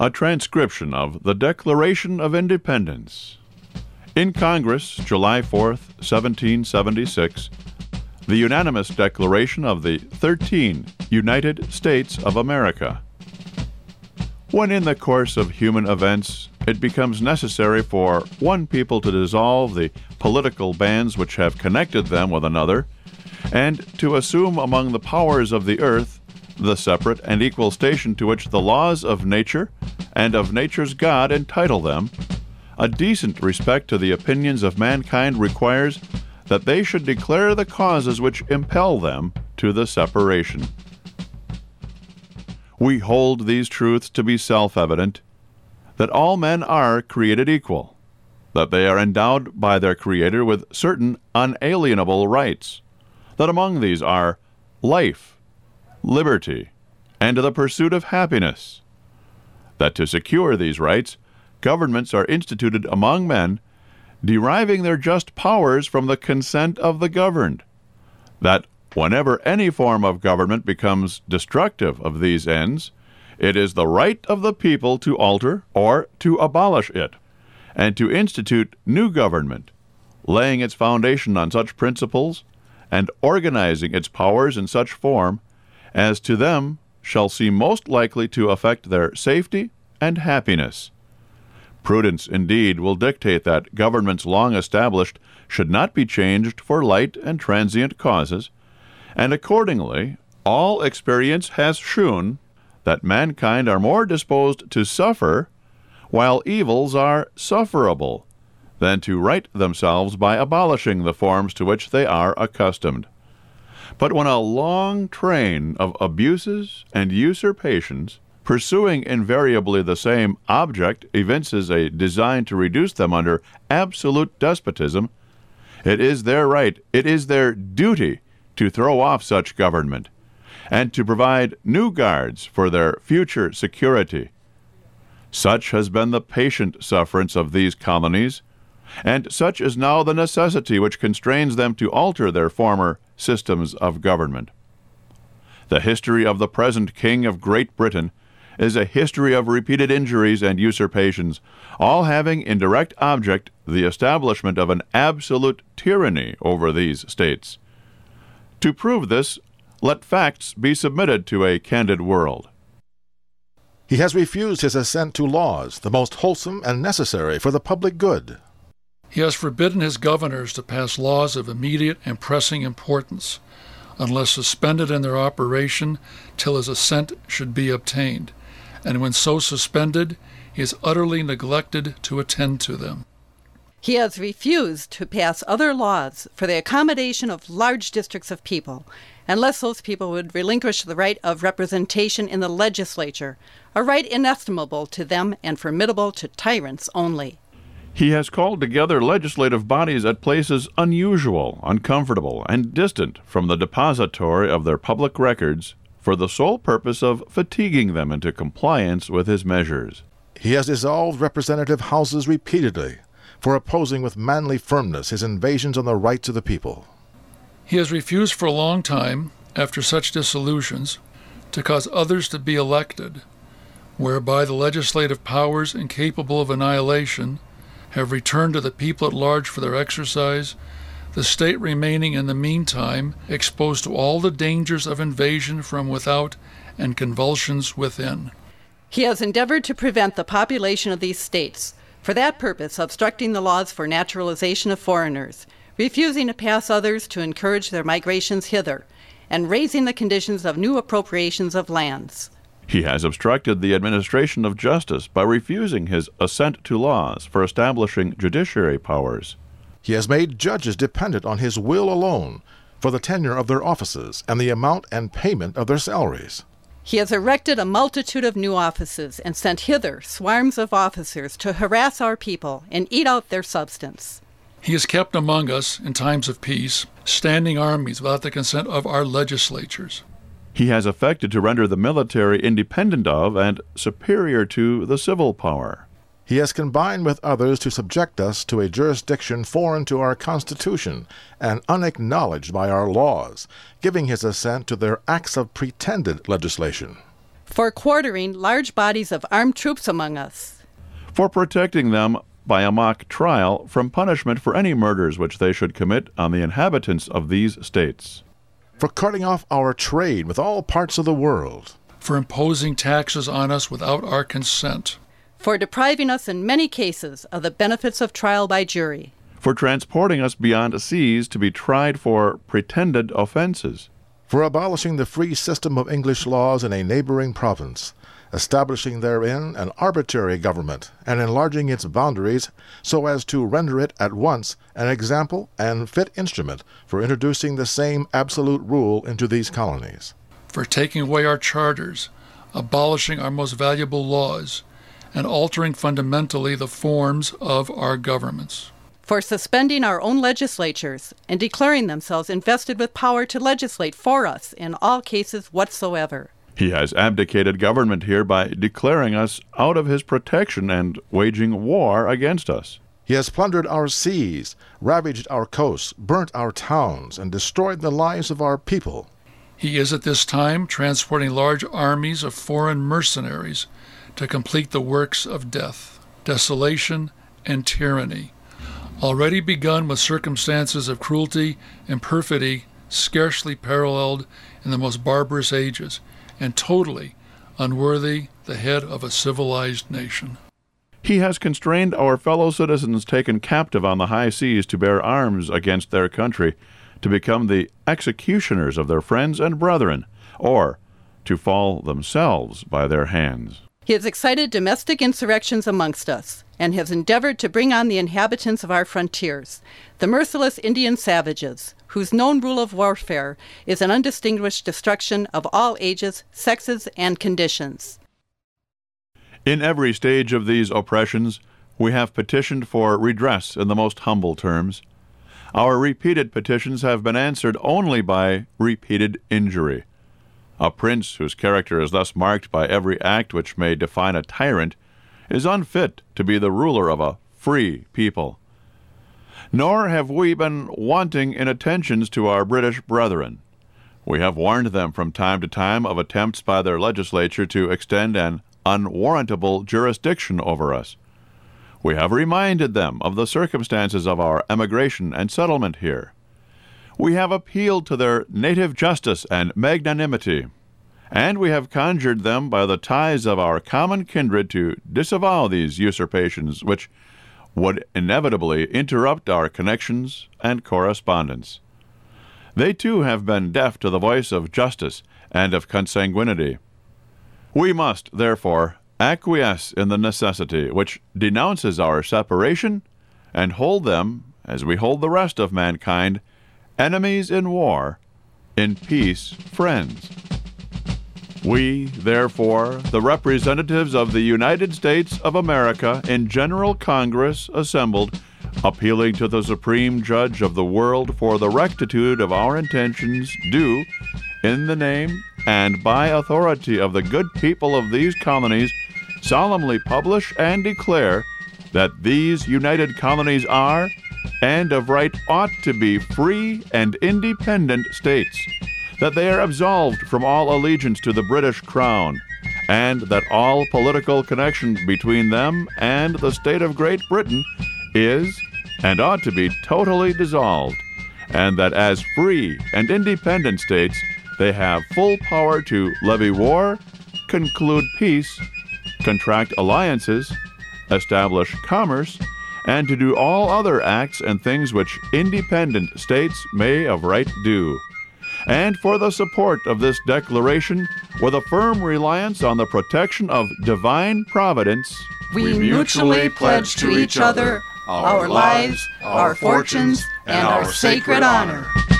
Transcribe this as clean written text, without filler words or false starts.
A transcription of the Declaration of Independence. In Congress, July 4th, 1776, the unanimous declaration of the 13 United States of America. When in the course of human events it becomes necessary for one people to dissolve the political bands which have connected them with another, and to assume among the powers of the earth the separate and equal station to which the laws of nature and of nature's God entitle them, a decent respect to the opinions of mankind requires that they should declare the causes which impel them to the separation. We hold these truths to be self-evident, that all men are created equal, that they are endowed by their Creator with certain unalienable rights, that among these are life, liberty, and the pursuit of happiness, that to secure these rights, governments are instituted among men, deriving their just powers from the consent of the governed, that whenever any form of government becomes destructive of these ends, it is the right of the people to alter or to abolish it, and to institute new government, laying its foundation on such principles and organizing its powers in such form as to them shall seem most likely to affect their safety and happiness. Prudence, indeed, will dictate that governments long established should not be changed for light and transient causes, and accordingly, all experience has shewn that mankind are more disposed to suffer, while evils are sufferable, than to right themselves by abolishing the forms to which they are accustomed. But when a long train of abuses and usurpations, pursuing invariably the same object, evinces a design to reduce them under absolute despotism, it is their right, it is their duty to throw off such government, and to provide new guards for their future security. Such has been the patient sufferance of these colonies, and such is now the necessity which constrains them to alter their former systems of government. The history of the present King of Great Britain is a history of repeated injuries and usurpations, all having in direct object the establishment of an absolute tyranny over these states. To prove this, let facts be submitted to a candid world. He has refused his assent to laws, the most wholesome and necessary for the public good. He has forbidden his governors to pass laws of immediate and pressing importance, unless suspended in their operation till his assent should be obtained, and when so suspended, he has utterly neglected to attend to them. He has refused to pass other laws for the accommodation of large districts of people, unless those people would relinquish the right of representation in the legislature, a right inestimable to them and formidable to tyrants only. He has called together legislative bodies at places unusual, uncomfortable, and distant from the depository of their public records for the sole purpose of fatiguing them into compliance with his measures. He has dissolved representative houses repeatedly for opposing with manly firmness his invasions on the rights of the people. He has refused for a long time, after such dissolutions, to cause others to be elected, whereby the legislative powers incapable of annihilation have returned to the people at large for their exercise, the state remaining in the meantime exposed to all the dangers of invasion from without and convulsions within. He has endeavored to prevent the population of these states, for that purpose obstructing the laws for naturalization of foreigners, refusing to pass others to encourage their migrations hither, and raising the conditions of new appropriations of lands. He has obstructed the administration of justice by refusing his assent to laws for establishing judiciary powers. He has made judges dependent on his will alone for the tenure of their offices and the amount and payment of their salaries. He has erected a multitude of new offices and sent hither swarms of officers to harass our people and eat out their substance. He has kept among us, in times of peace, standing armies without the consent of our legislatures. He has affected to render the military independent of and superior to the civil power. He has combined with others to subject us to a jurisdiction foreign to our Constitution and unacknowledged by our laws, giving his assent to their acts of pretended legislation. For quartering large bodies of armed troops among us. For protecting them by a mock trial from punishment for any murders which they should commit on the inhabitants of these states. For cutting off our trade with all parts of the world. For imposing taxes on us without our consent. For depriving us in many cases of the benefits of trial by jury. For transporting us beyond seas to be tried for pretended offenses. For abolishing the free system of English laws in a neighboring province, establishing therein an arbitrary government, and enlarging its boundaries so as to render it at once an example and fit instrument for introducing the same absolute rule into these colonies. For taking away our charters, abolishing our most valuable laws, and altering fundamentally the forms of our governments. For suspending our own legislatures and declaring themselves invested with power to legislate for us in all cases whatsoever. He has abdicated government here by declaring us out of his protection and waging war against us. He has plundered our seas, ravaged our coasts, burnt our towns, and destroyed the lives of our people. He is at this time transporting large armies of foreign mercenaries to complete the works of death, desolation, and tyranny, already begun with circumstances of cruelty and perfidy scarcely paralleled in the most barbarous ages, and totally unworthy the head of a civilized nation. He has constrained our fellow citizens taken captive on the high seas to bear arms against their country, to become the executioners of their friends and brethren, or to fall themselves by their hands. He has excited domestic insurrections amongst us, and has endeavored to bring on the inhabitants of our frontiers, the merciless Indian savages, whose known rule of warfare is an undistinguished destruction of all ages, sexes, and conditions. In every stage of these oppressions, we have petitioned for redress in the most humble terms. Our repeated petitions have been answered only by repeated injury. A prince whose character is thus marked by every act which may define a tyrant is unfit to be the ruler of a free people. Nor have we been wanting in attentions to our British brethren. We have warned them from time to time of attempts by their legislature to extend an unwarrantable jurisdiction over us. We have reminded them of the circumstances of our emigration and settlement here. We have appealed to their native justice and magnanimity, and we have conjured them by the ties of our common kindred to disavow these usurpations which would inevitably interrupt our connections and correspondence. They too have been deaf to the voice of justice and of consanguinity. We must, therefore, acquiesce in the necessity which denounces our separation, and hold them, as we hold the rest of mankind, enemies in war, in peace friends. We, therefore, the representatives of the United States of America in General Congress assembled, appealing to the Supreme Judge of the world for the rectitude of our intentions, do, in the name and by authority of the good people of these colonies, solemnly publish and declare that these united colonies are, and of right ought to be, free and independent states, that they are absolved from all allegiance to the British Crown, and that all political connection between them and the state of Great Britain is and ought to be totally dissolved, and that as free and independent states they have full power to levy war, conclude peace, contract alliances, establish commerce, and to do all other acts and things which independent states may of right do. And for the support of this declaration, with a firm reliance on the protection of divine providence, We mutually pledge to each other our lives, our fortunes, and our sacred honor.